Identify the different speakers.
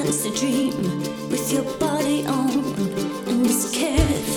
Speaker 1: It's a dream with your body on, and it's carefree.